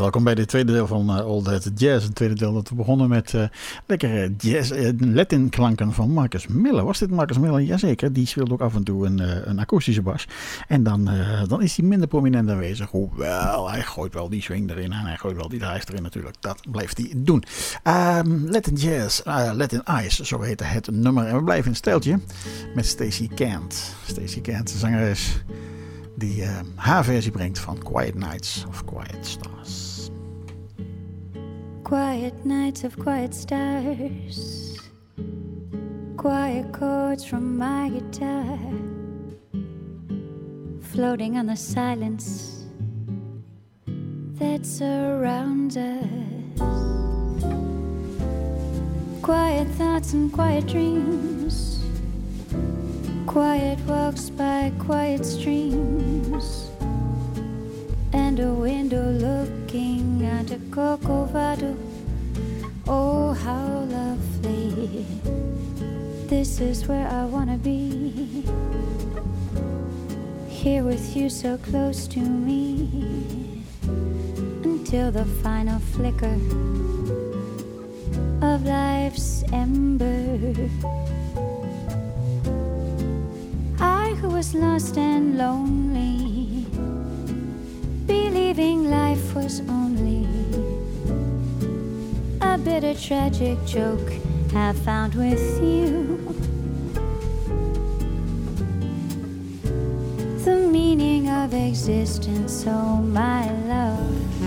welkom bij dit tweede deel van All That Jazz. Het tweede deel dat we begonnen met lekkere jazz, Latin klanken van Marcus Miller. Was dit Marcus Miller? Jazeker, die speelt ook af en toe een akoestische bas. En dan is hij minder prominent aanwezig. Hoewel, hij gooit wel die swing erin en hij gooit wel die drive erin natuurlijk. Dat blijft hij doen. Latin Jazz, Latin Ice, zo heette het nummer. En we blijven in het steltje met Stacey Kent. Stacey Kent, de zangeres die haar versie brengt van Quiet Nights of Quiet Stars. Quiet nights of quiet stars, quiet chords from my guitar, floating on the silence that surrounds us. Quiet thoughts and quiet dreams, quiet walks by quiet streams, and a window looking onto Corcovado. Oh, how lovely. This is where I wanna be, here with you so close to me, until the final flicker of life's ember. I who was lost and lonely, believing life was only a bitter tragic joke, have found with you the meaning of existence, oh my love.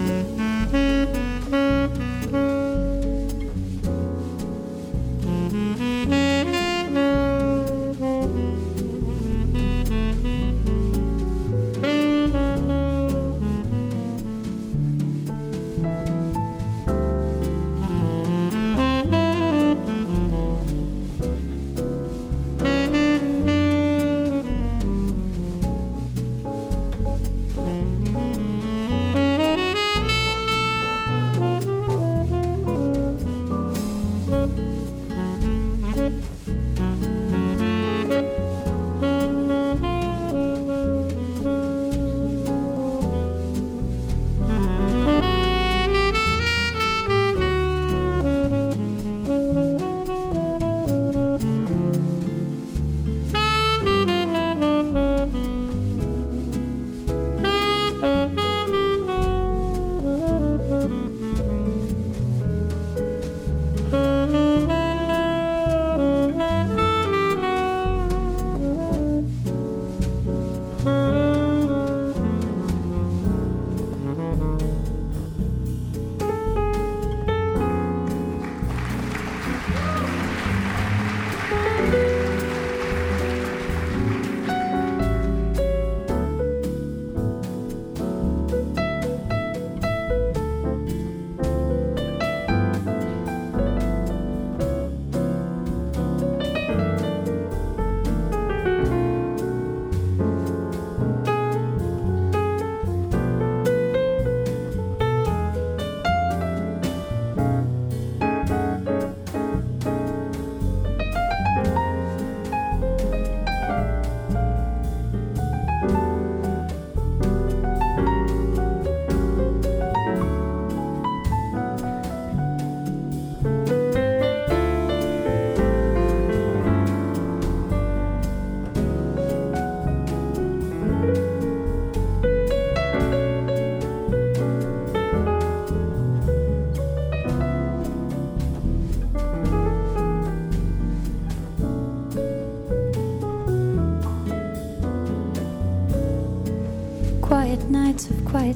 Quiet nights of quiet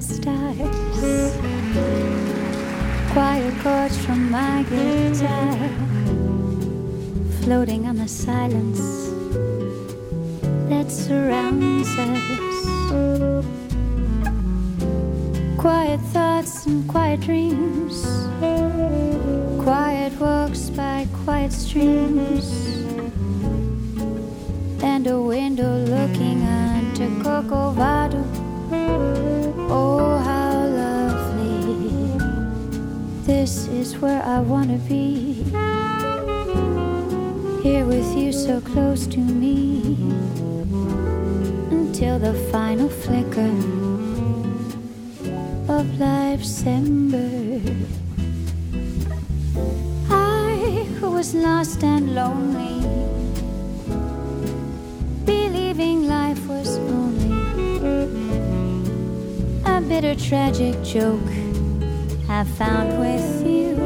stars, quiet chords from my guitar, floating on the silence that surrounds us. Quiet thoughts and quiet dreams, quiet walks by quiet streams, and a window looking onto Corcovado. Oh, how lovely. This is where I wanna be, here with you so close to me, until the final flicker of life's ember. I was lost and lonely, believing life was only a bitter tragic joke I found with you.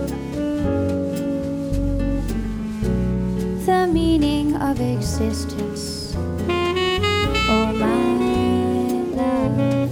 The meaning of existence, oh my love.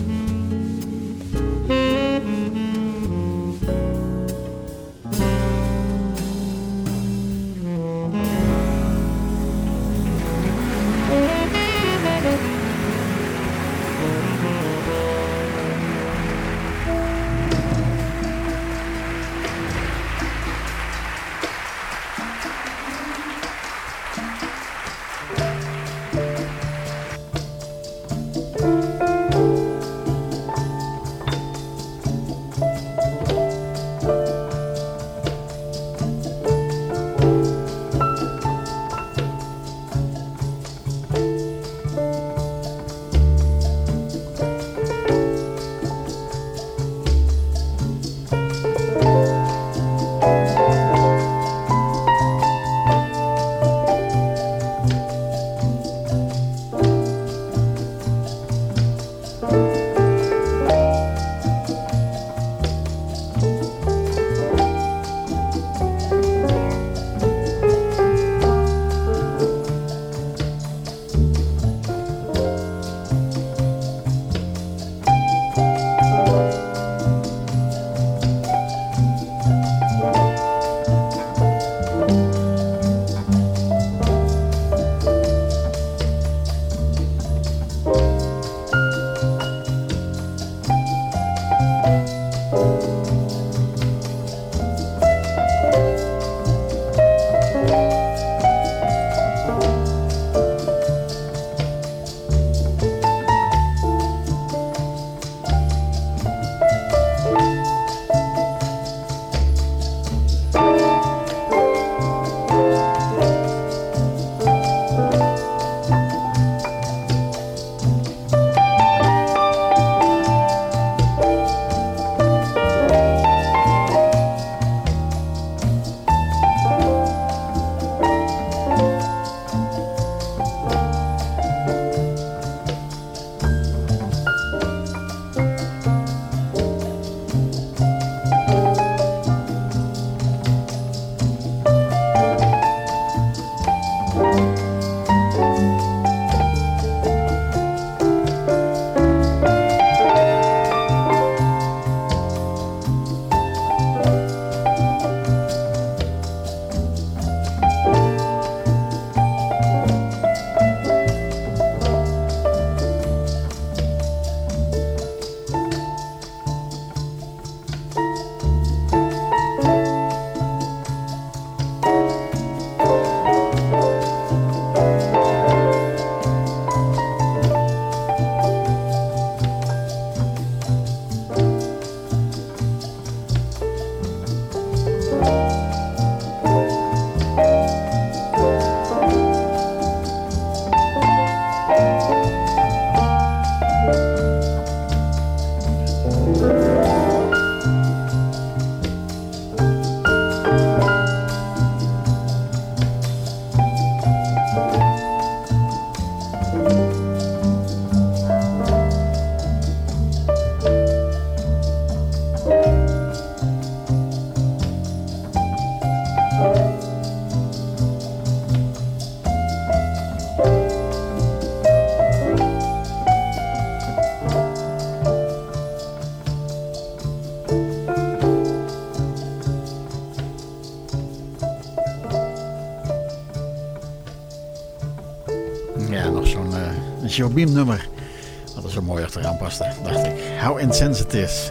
Jobim nummer. Wat er zo mooi achteraan paste, dacht ik. How Insensitives.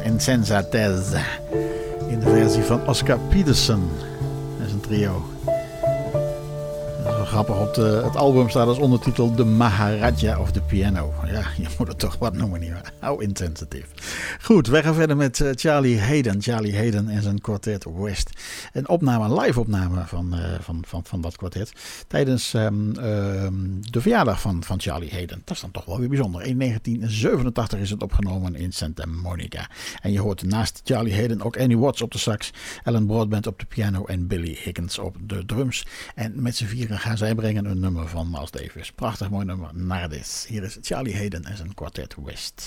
In de versie van Oscar Peterson. Dat is een trio. Dat is grappig, op het album staat als ondertitel The Maharaja of the Piano. Ja, je moet het toch wat noemen, nietwaar? How insensitive. Goed, wij gaan verder met Charlie Haden. Charlie Haden en zijn kwartet West. Een live opname van dat kwartet. Tijdens de verjaardag van Charlie Haden. Dat is dan toch wel weer bijzonder. In 1987 is het opgenomen in Santa Monica. En je hoort naast Charlie Haden ook Annie Watts op de sax, Alan Broadbent op de piano en Billy Higgins op de drums. En met z'n vieren gaan zij brengen een nummer van Miles Davis. Prachtig mooi nummer, Nardis. Hier is Charlie Haden en zijn kwartet West.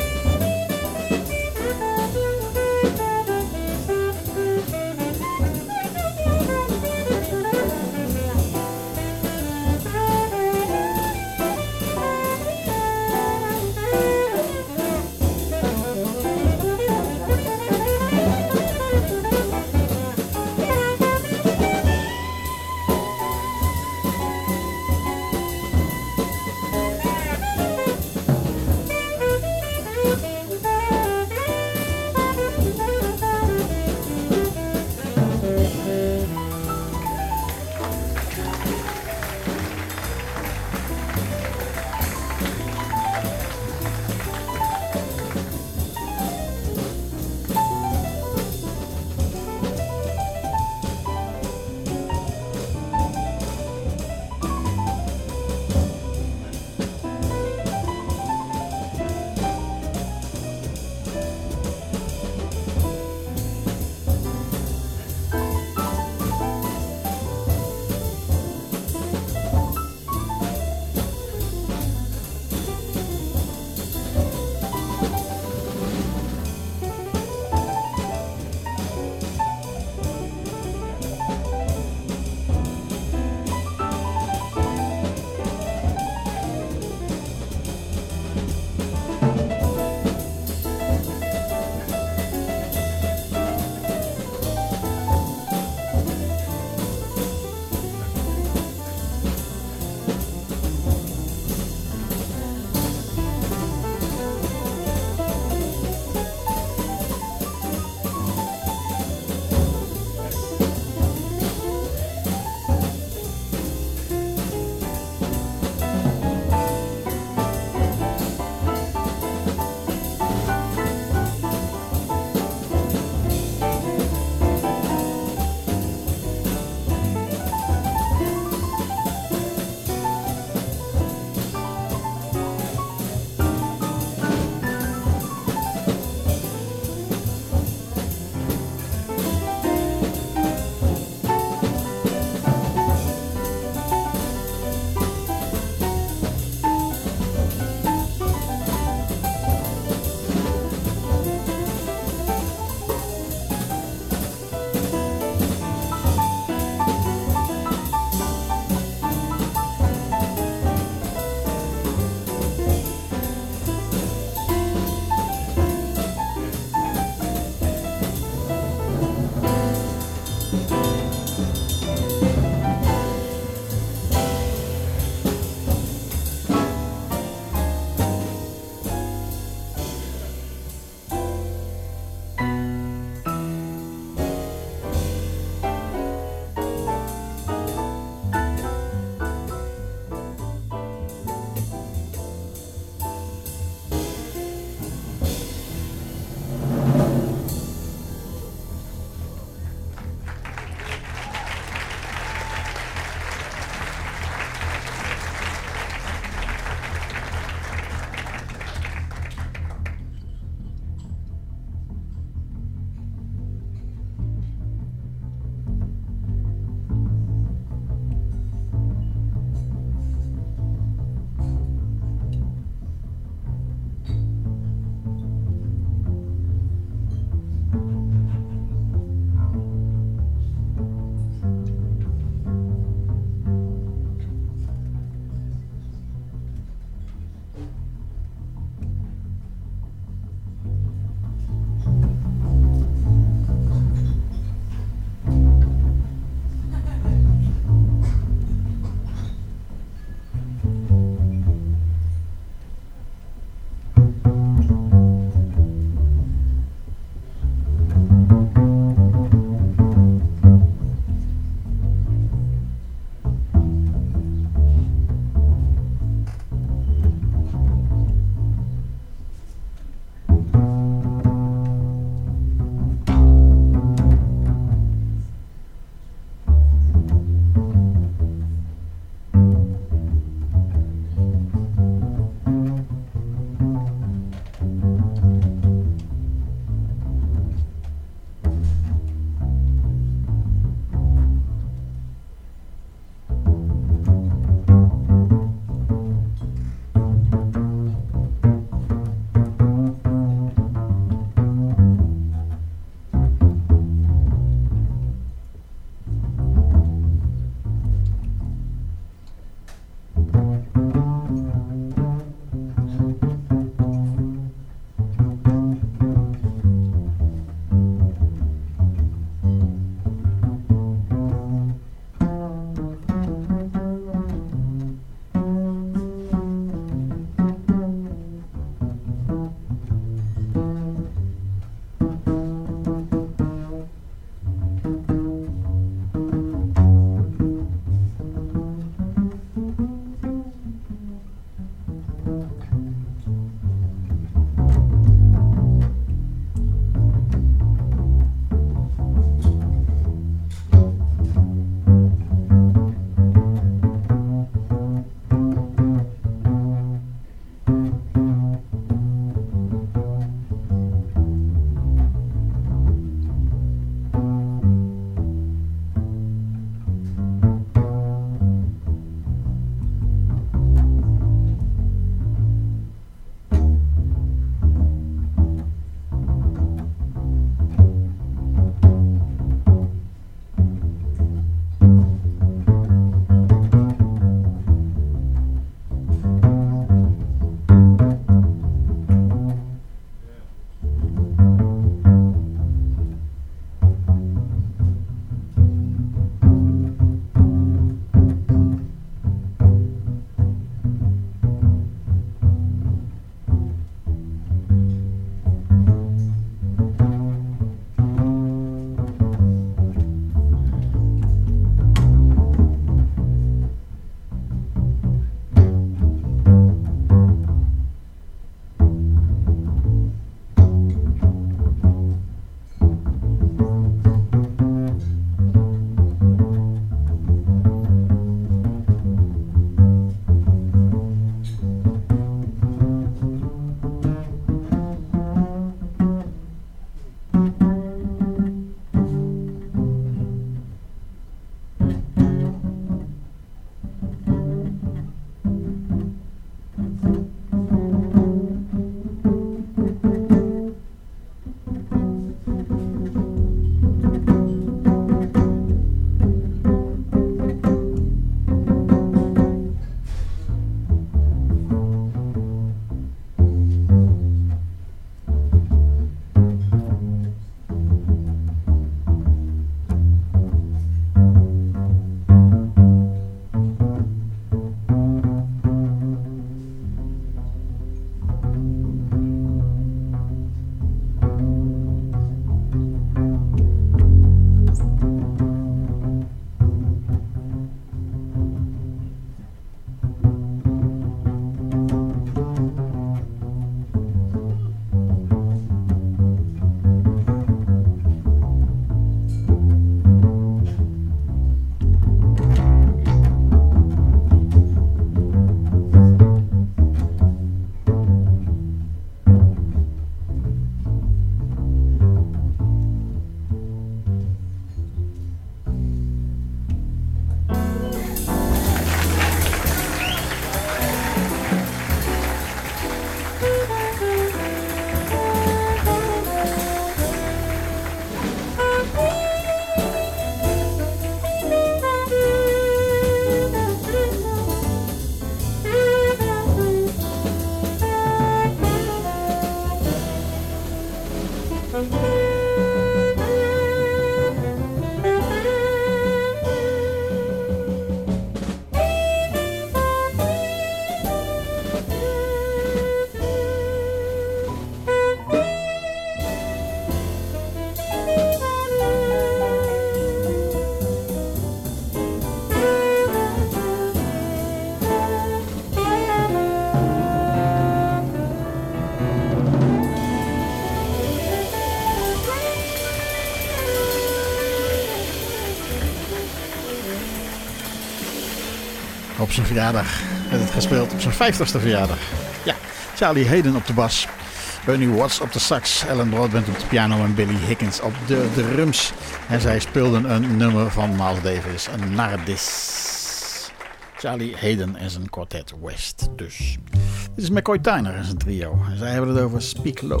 Op zijn verjaardag werd het gespeeld, op zijn 50ste verjaardag. Ja, Charlie Hayden op de bas, Bernie Watts op de sax, Alan Broadbent op de piano en Billy Higgins op de drums. En zij speelden een nummer van Miles Davis, een Nardis. Charlie Hayden en zijn Quartet West dus. Dit is McCoy Tyner en zijn trio. En zij hebben het over Speak Low.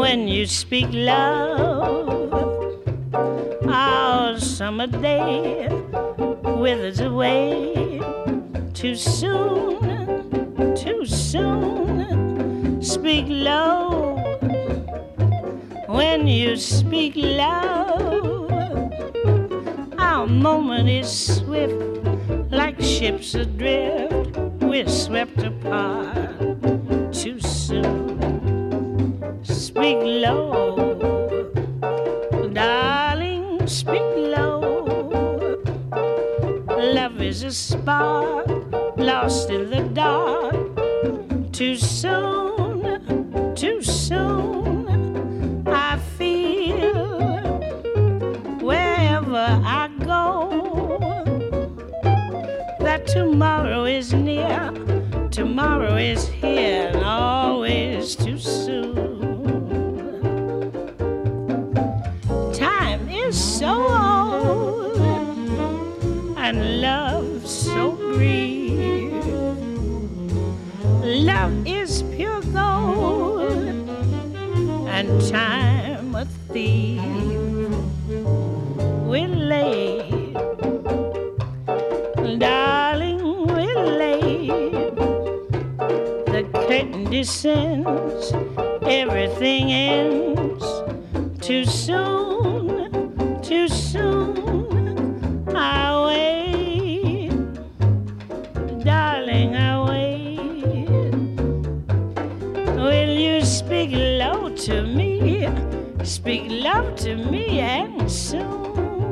when you speak love, our summer day withers away too soon, too soon. Speak low when you speak love, our moment is swift like ships adrift, we're swept apart too soon. Speak low, darling, speak low. Love is a spark lost in the dark. Too soon, too soon. I feel wherever I go that tomorrow is near, tomorrow is here, and always too soon. Time is so old and love so brief. Love is pure gold and time a thief. We're late, darling, we're late. The curtain descends, everything ends. Too soon, too soon. I wait, darling, I wait. Will you speak low to me? Speak love to me and soon.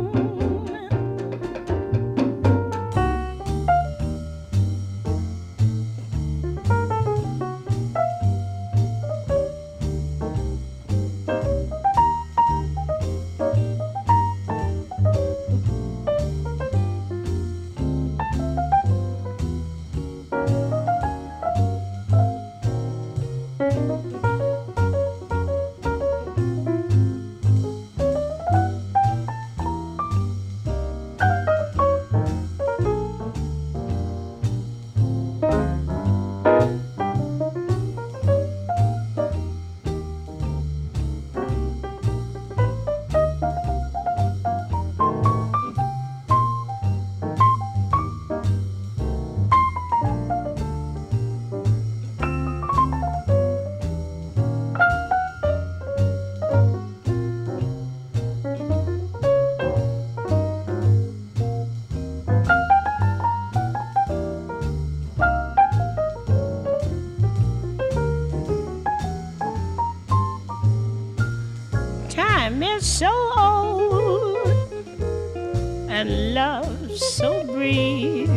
So old and love so brief.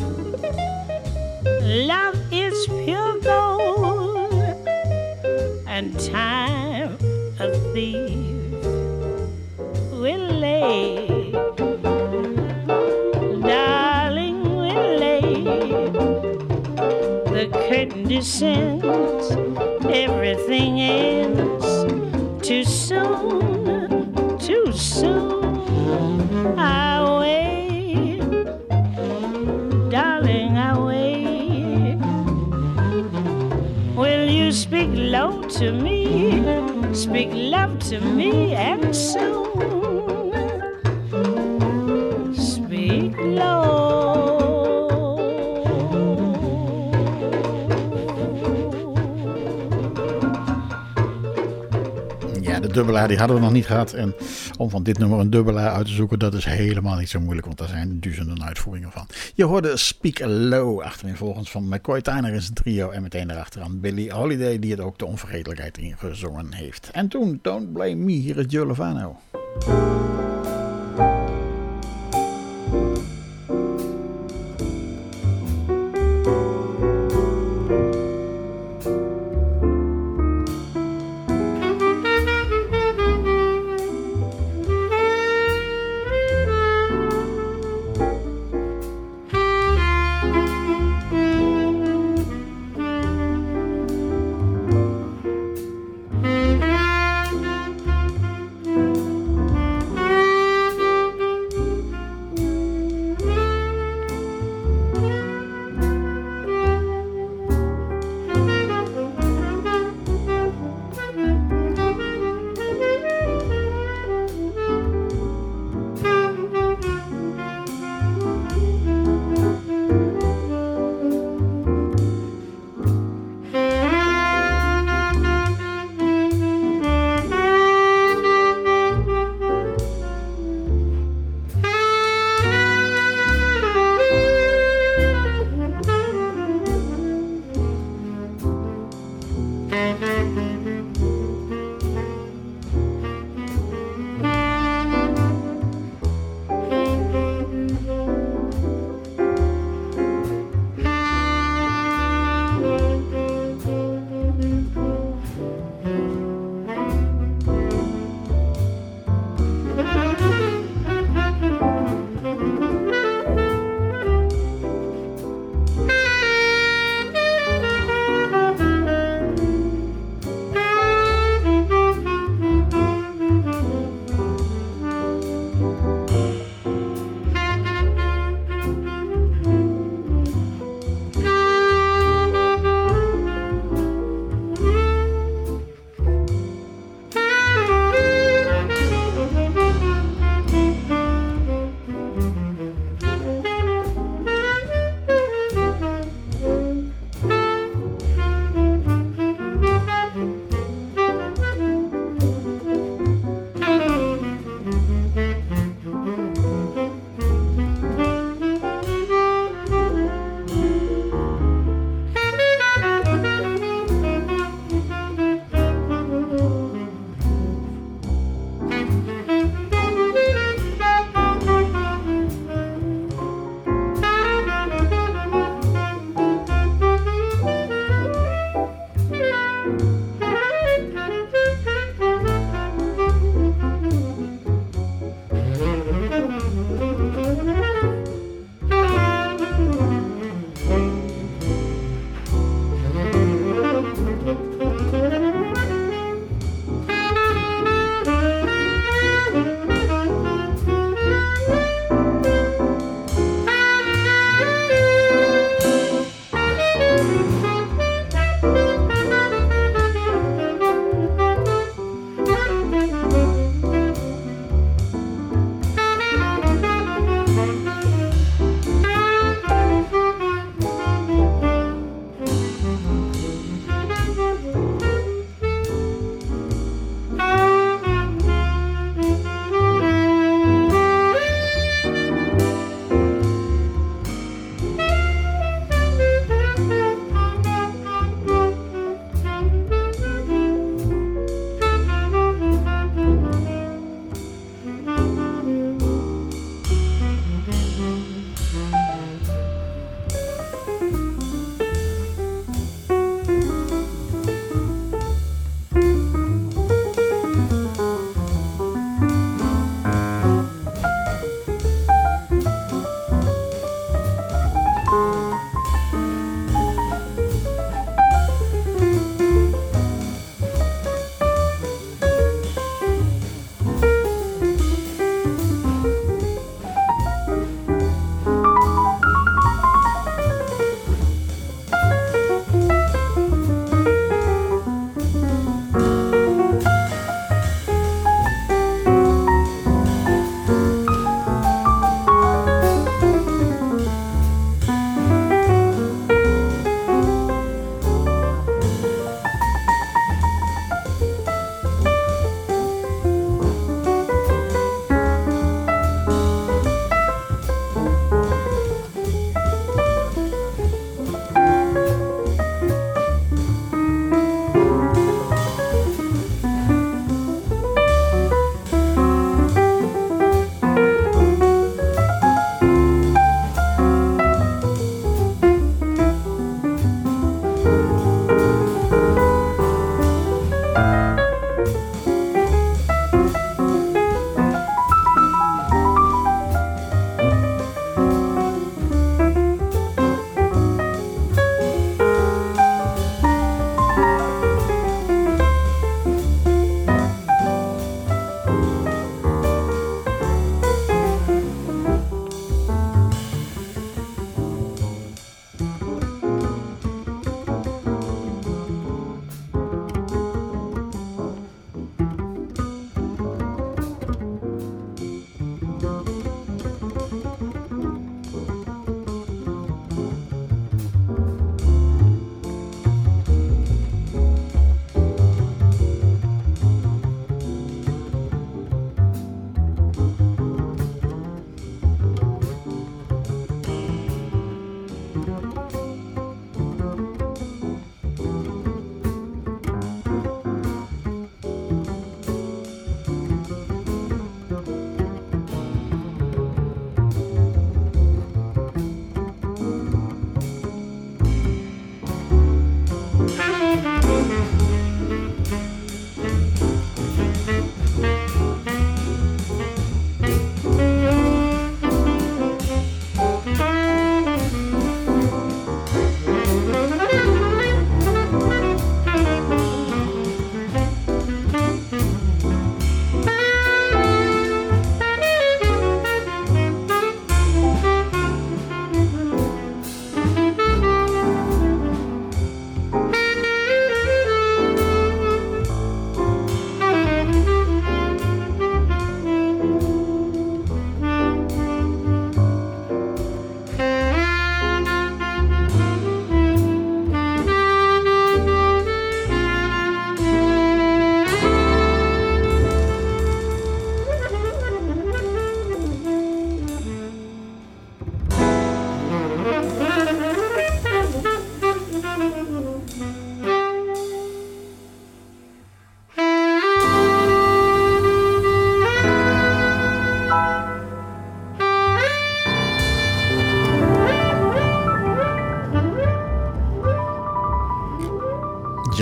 Love is pure gold and time a thief. We're late, darling, we're late. The curtain descends, everything ends. Too soon, too soon. I wait, darling, I wait. Will you speak low to me, speak love to me, and soon speak low. De dubbelaar die hadden we nog niet gehad. En om van dit nummer een dubbelaar uit te zoeken, dat is helemaal niet zo moeilijk. Want daar zijn duizenden uitvoeringen van. Je hoorde Speak Low achterin volgens van McCoy Tyner in zijn trio. En meteen daarachteraan Billie Holiday die het ook de onvergetelijkheid ingezongen heeft. En toen Don't Blame Me, hier is Joe Lovano.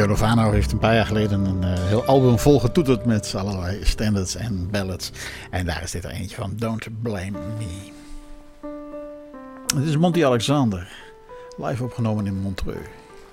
Joe Lovano heeft een paar jaar geleden een heel album vol getoeterd met allerlei standards en ballads. En daar is dit er eentje van, Don't Blame Me. Het is Monty Alexander, live opgenomen in Montreux.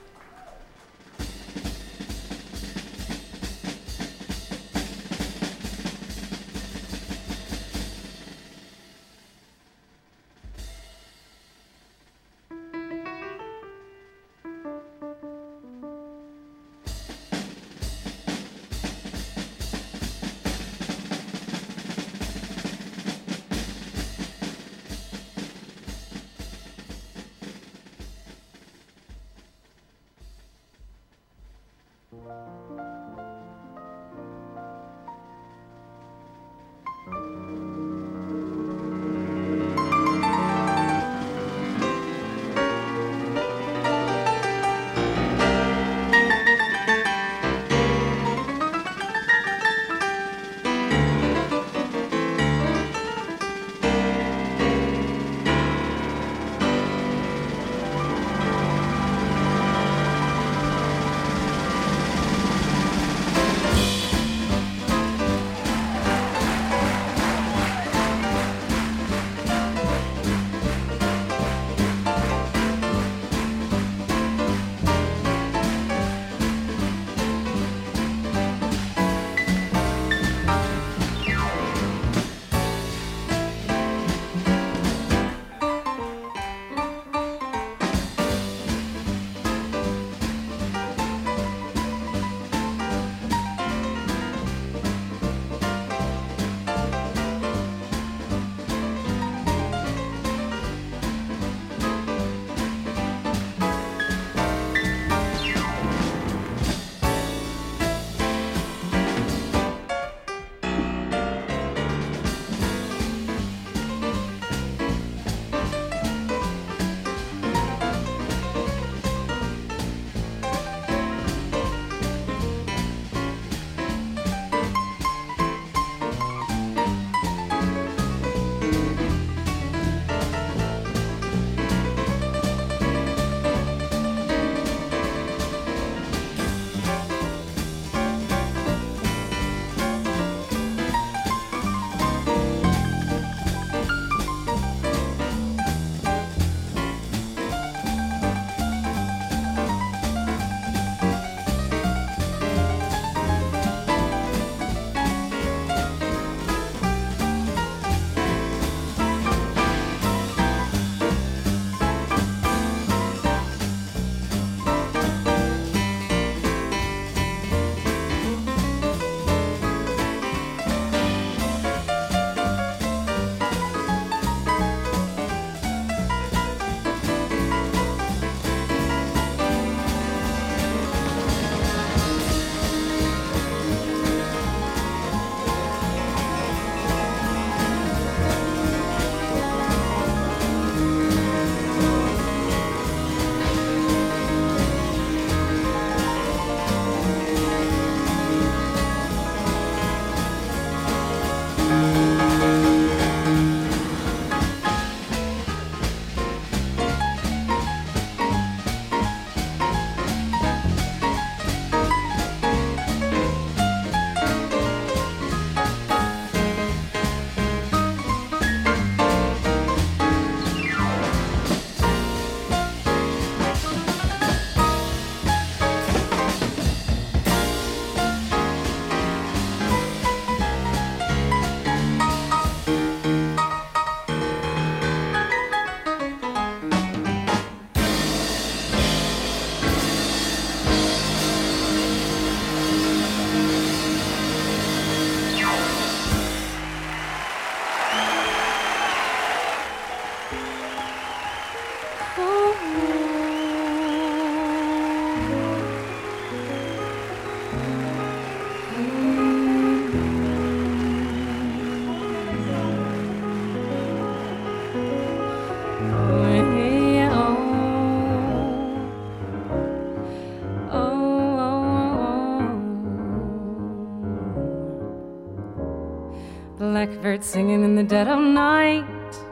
Blackbird singing in the dead of night.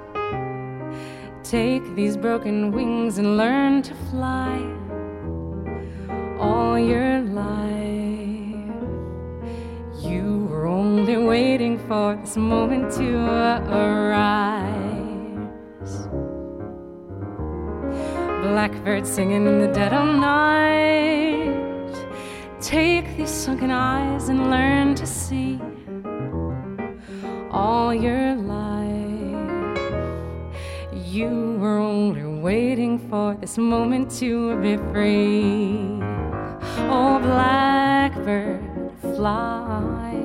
Take these broken wings and learn to fly. All your life, you were only waiting for this moment to arise. Blackbird singing in the dead of night, take these sunken eyes and learn to see. All your life, you were only waiting for this moment to be free. Oh, blackbird, fly.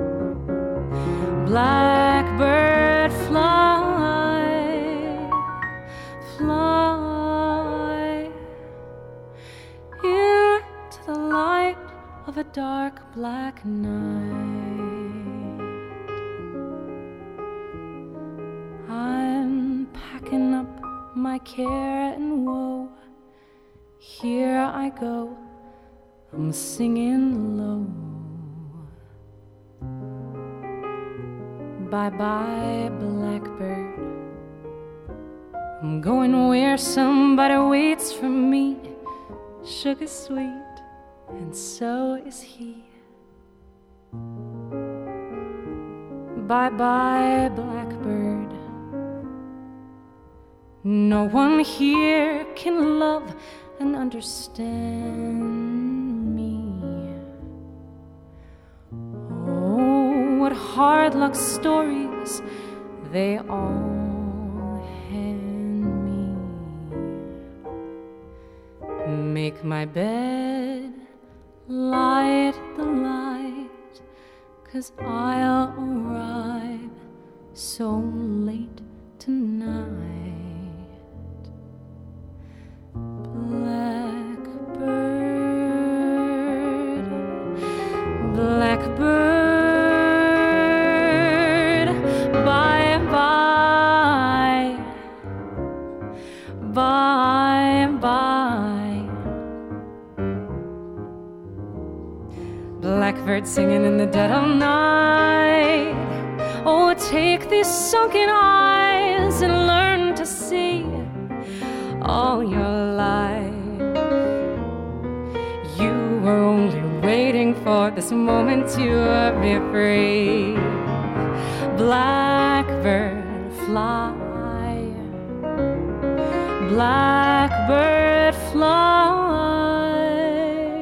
Blackbird, fly. Fly into the light of a dark black night. I'm packing up my care and woe. Here I go, I'm singing low. Bye-bye, blackbird. I'm going where somebody waits for me. Sugar sweet, and so is he. Bye-bye, blackbird. No one here can love and understand me. Oh, what hard luck stories they all hand me. Make my bed, light the light, 'cause I'll arrive so late tonight. Blackbird, blackbird, bye-bye, bye-bye. Blackbird singing in the dead of night. Oh, take these sunken eyes and learn to see. All your life, you were only waiting for this moment to be free. Blackbird, fly. Blackbird, fly.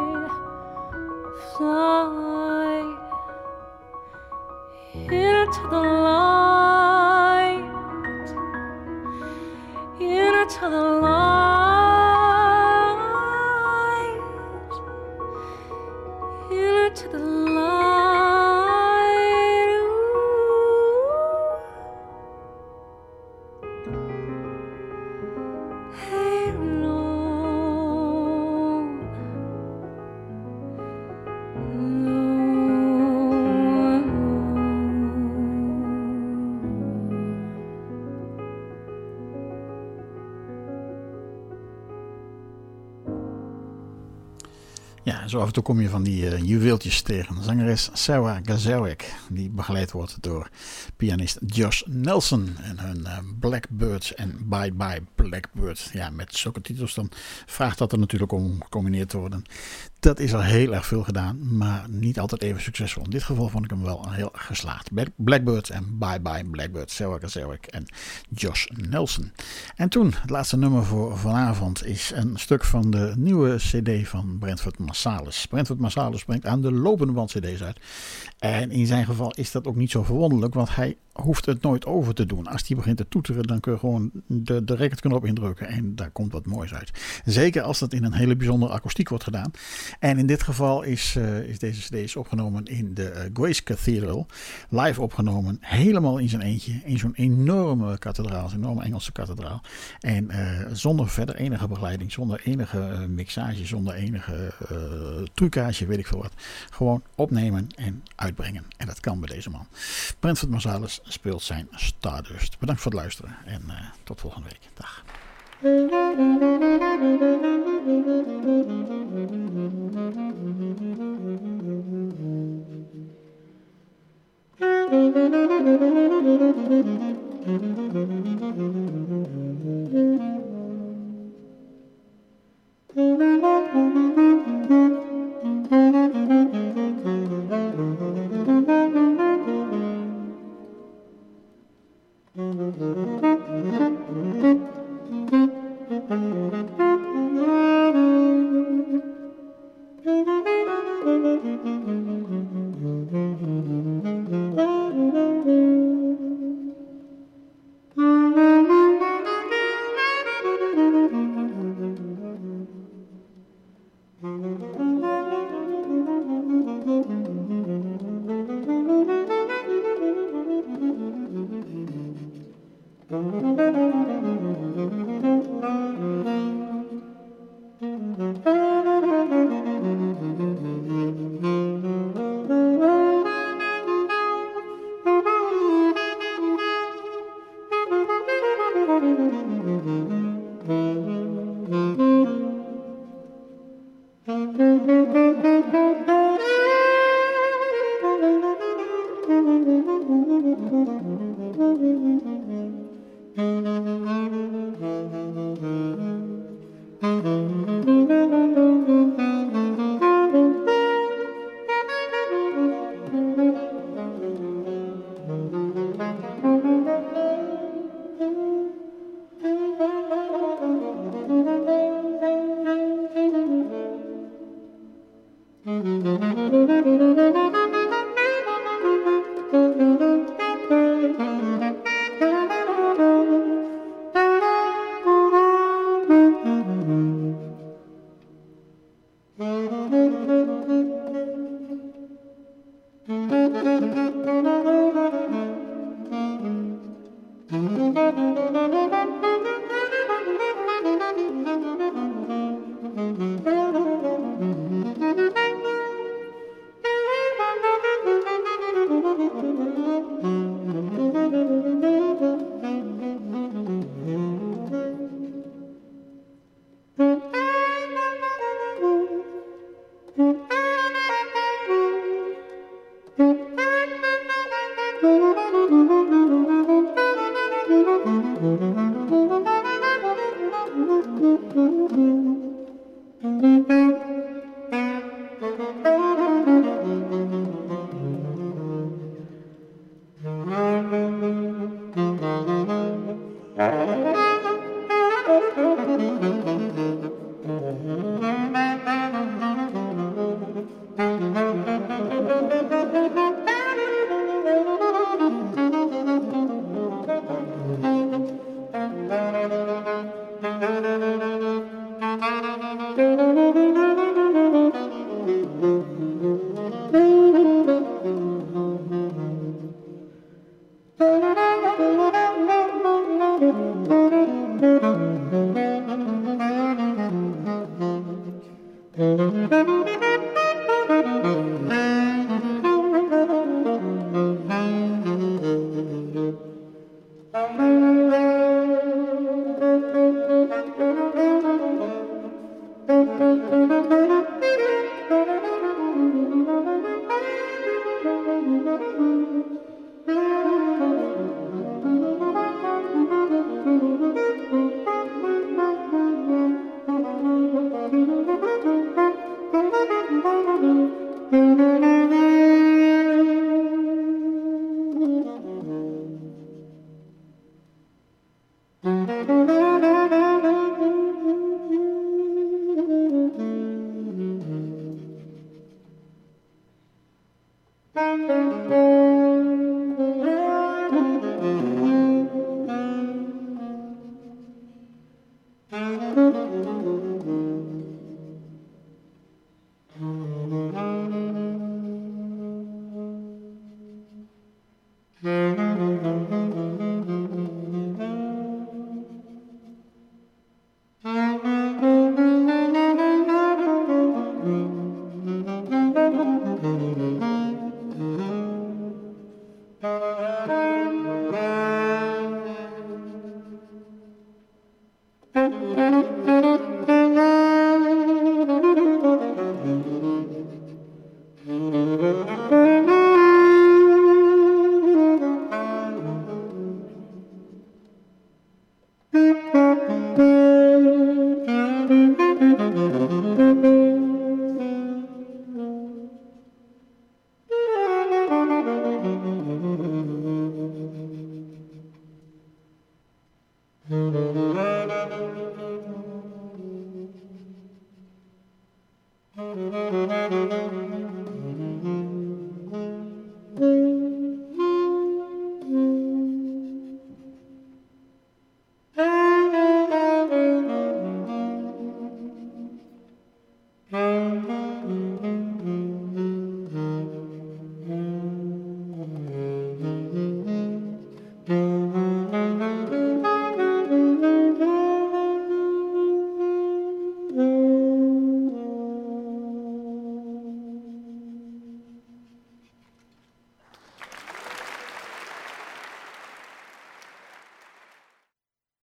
Fly into the light, into the light, into the light. Ooh. Hey, Lord, Ja, zo af en toe kom je van die juweeltjes tegen. Zangeres Sarah Gazarek, die begeleid wordt door pianist Josh Nelson. En hun Blackbirds en Bye Bye Blackbird. Ja, met zulke titels dan vraagt dat er natuurlijk om gecombineerd te worden. Dat is al heel erg veel gedaan, maar niet altijd even succesvol. In dit geval vond ik hem wel heel geslaagd. Blackbirds en Bye Bye Blackbird, Sarah Gazarek en Josh Nelson. En toen, het laatste nummer voor vanavond is een stuk van de nieuwe cd van Brentford Marsalis. Brentford Marsalis brengt aan de lopende band cd's uit. En in zijn geval is dat ook niet zo verwonderlijk, want hij hoeft het nooit over te doen. Als hij begint te toeteren, dan kun je gewoon de recordknop indrukken en daar komt wat moois uit. Zeker als dat in een hele bijzondere akoestiek wordt gedaan. En in dit geval is deze cd opgenomen in de Grace Cathedral. Live opgenomen, helemaal in zijn eentje. In zo'n enorme kathedraal, zo'n enorme Engelse kathedraal. En zonder verder enige begeleiding, zonder enige mixage, zonder enige trucage, weet ik veel wat. Gewoon opnemen en uitbrengen. En dat kan bij deze man. Brentford Marsalis speelt zijn Stardust. Bedankt voor het luisteren en tot volgende week. Dag.